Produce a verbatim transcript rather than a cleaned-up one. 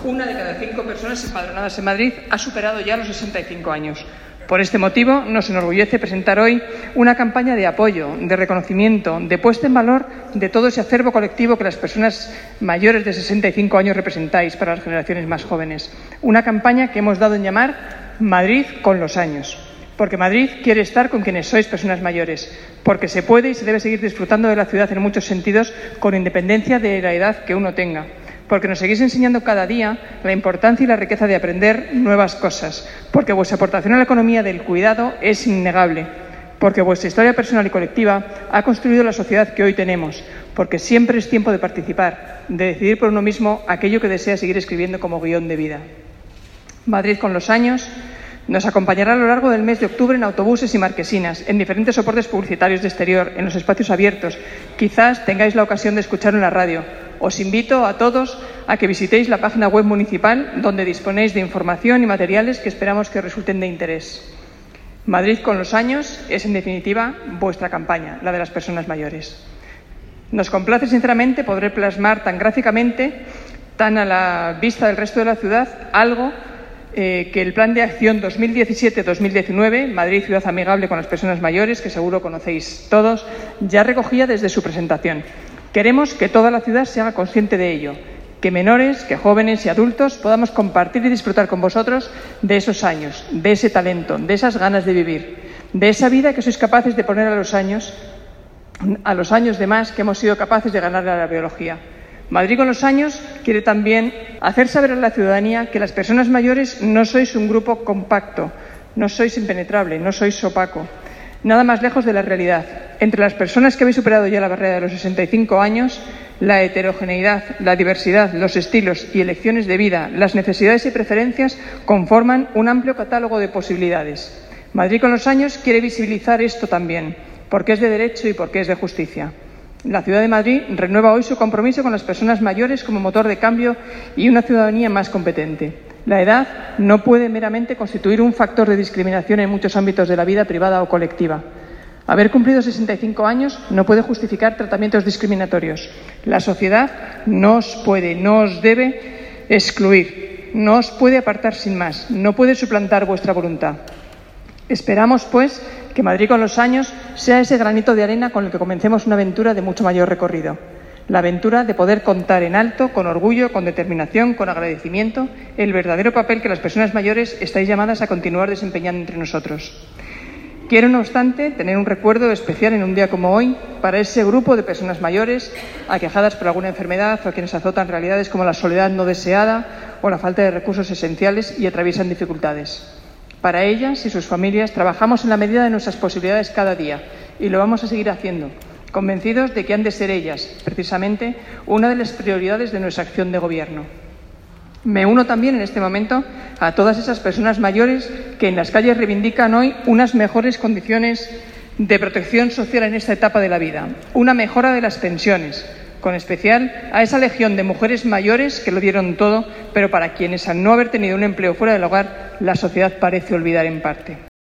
una de cada cinco personas empadronadas en Madrid ha superado ya los sesenta y cinco años. Por este motivo, nos enorgullece presentar hoy una campaña de apoyo, de reconocimiento, de puesta en valor de todo ese acervo colectivo que las personas mayores de sesenta y cinco años representáis para las generaciones más jóvenes. Una campaña que hemos dado en llamar Madrid con los años. Porque Madrid quiere estar con quienes sois personas mayores, porque se puede y se debe seguir disfrutando de la ciudad en muchos sentidos, con independencia de la edad que uno tenga, porque nos seguís enseñando cada día la importancia y la riqueza de aprender nuevas cosas, porque vuestra aportación a la economía del cuidado es innegable, porque vuestra historia personal y colectiva ha construido la sociedad que hoy tenemos, porque siempre es tiempo de participar, de decidir por uno mismo aquello que desea seguir escribiendo como guión de vida. Madrid con los años nos acompañará a lo largo del mes de octubre en autobuses y marquesinas, en diferentes soportes publicitarios de exterior, en los espacios abiertos. Quizás tengáis la ocasión de escucharlo en la radio. Os invito a todos a que visitéis la página web municipal, donde disponéis de información y materiales que esperamos que resulten de interés. Madrid con los años es, en definitiva, vuestra campaña, la de las personas mayores. Nos complace sinceramente poder plasmar tan gráficamente, tan a la vista del resto de la ciudad, algo Eh, que el Plan de Acción dos mil diecisiete dos mil diecinueve, Madrid Ciudad Amigable con las Personas Mayores, que seguro conocéis todos, ya recogía desde su presentación. Queremos que toda la ciudad se haga consciente de ello, que menores, que jóvenes y adultos podamos compartir y disfrutar con vosotros de esos años, de ese talento, de esas ganas de vivir, de esa vida que sois capaces de poner a los años, a los años de más que hemos sido capaces de ganarle a la biología. Madrid con los años quiere también hacer saber a la ciudadanía que las personas mayores no sois un grupo compacto, no sois impenetrable, no sois opaco, nada más lejos de la realidad. Entre las personas que habéis superado ya la barrera de los sesenta y cinco años, la heterogeneidad, la diversidad, los estilos y elecciones de vida, las necesidades y preferencias conforman un amplio catálogo de posibilidades. Madrid con los años quiere visibilizar esto también, porque es de derecho y porque es de justicia. La Ciudad de Madrid renueva hoy su compromiso con las personas mayores como motor de cambio y una ciudadanía más competente. La edad no puede meramente constituir un factor de discriminación en muchos ámbitos de la vida privada o colectiva. Haber cumplido sesenta y cinco años no puede justificar tratamientos discriminatorios. La sociedad no os puede, no os debe excluir, no os puede apartar sin más, no puede suplantar vuestra voluntad. Esperamos, pues, que Madrid con los años sea ese granito de arena con el que comencemos una aventura de mucho mayor recorrido. La aventura de poder contar en alto, con orgullo, con determinación, con agradecimiento, el verdadero papel que las personas mayores estáis llamadas a continuar desempeñando entre nosotros. Quiero, no obstante, tener un recuerdo especial en un día como hoy para ese grupo de personas mayores aquejadas por alguna enfermedad o a quienes azotan realidades como la soledad no deseada o la falta de recursos esenciales y atraviesan dificultades. Para ellas y sus familias trabajamos en la medida de nuestras posibilidades cada día y lo vamos a seguir haciendo, convencidos de que han de ser ellas, precisamente, una de las prioridades de nuestra acción de gobierno. Me uno también en este momento a todas esas personas mayores que en las calles reivindican hoy unas mejores condiciones de protección social en esta etapa de la vida, una mejora de las pensiones, con especial a esa legión de mujeres mayores que lo dieron todo, pero para quienes, al no haber tenido un empleo fuera del hogar, la sociedad parece olvidar en parte.